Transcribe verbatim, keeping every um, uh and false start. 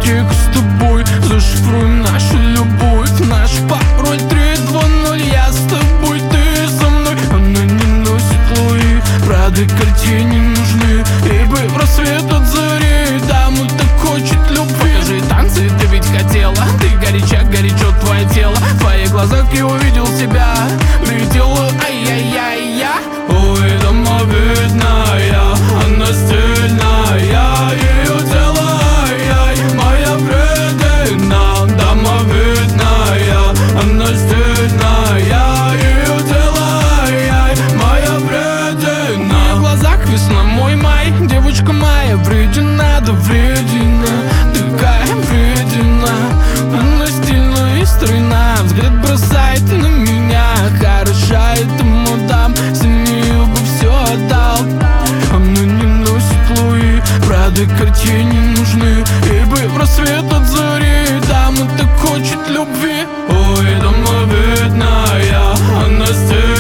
Давайте-ка с тобой зашифруем нашу любовь. Наш пароль три два ноль. Я с тобой, ты со мной. Она не носит луи, Прада, Картье не нужны, ибо в рассвет от зари даму так хочет любви. Покажи танцы, ты ведь хотела, ты горяча, горячо твое тело. В твоих глазах я увидел себя, летела, ай-яй-яй-я. Ой, домовидная, она стильная, ее тело, ай-яй, моя вредина. Домовидная, она стильная, ее тело, ай-яй, моя вредина. В глазах весна, мой май, девочка моя вредина, да вредина, такая вредина. Она стильная и стройна, взгляд бросает на меня. Хороша эта мадам, за нее бы все отдал. Она не носит луи, Прада, Картье не нужны, ибо в рассвет от зари дама так хочет любви. Ой, домовидная, она стильная.